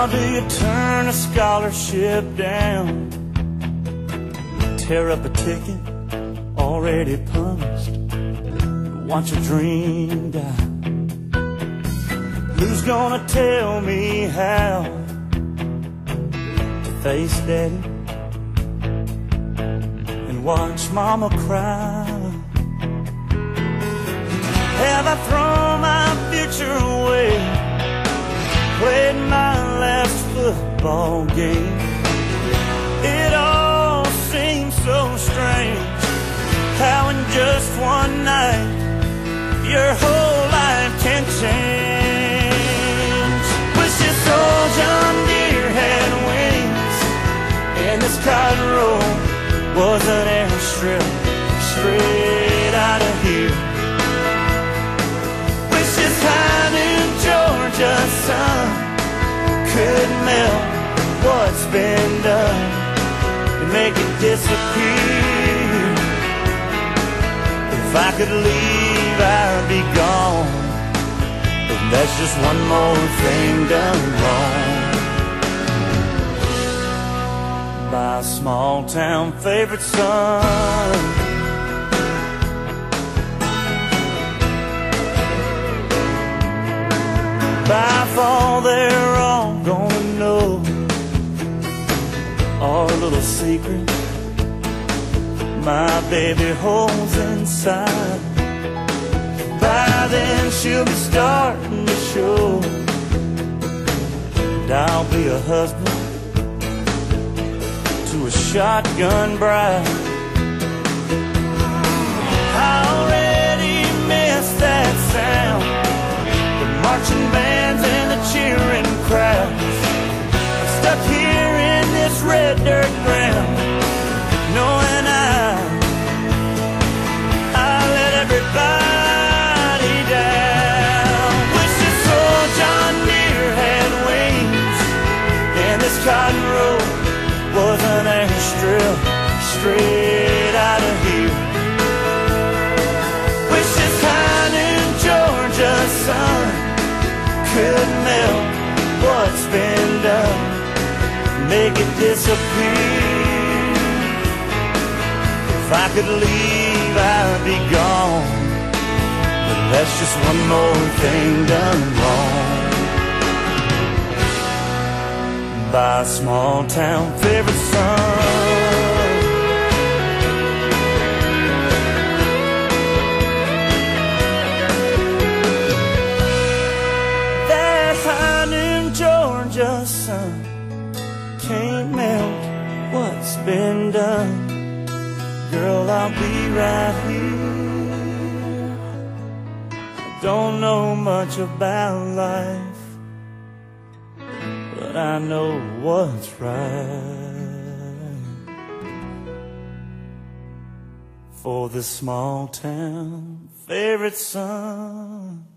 How do you turn a scholarship down? Tear up a ticket already punched, watch a dream die. Who's gonna tell me how to face daddy and watch mama cry? Have I thrown my future away, played my last football game? It all seems so strange, how in just one night your whole life can change. Wish this old John Deere had wings and this cotton roll was an airstrip straight out of here. Wish this high New Georgia sun could melt what's been done and make it disappear. If I could leave, I'd be gone, but that's just one more thing done wrong by a small town favorite son. By fall, they're all gonna know our little secret my baby holds inside. By then she'll be starting to show, and I'll be a husband to a shotgun bride. I already miss that sound, the marching bands and the cheering crowds. I'm stuck here in this red dirt ground, knowing I let everybody down. Wish this old John Deere had wings and this cotton road was an airstrip straight out of here. Wish this high New Georgia sun could melt what's been done, make it disappear. If I could leave, I'd be gone, but that's just one more thing done wrong by a small town favorite son. That high New Georgia sun can't melt what's been done. Girl, I'll be right here. I don't know much about life, but I know what's right for the small town favorite son.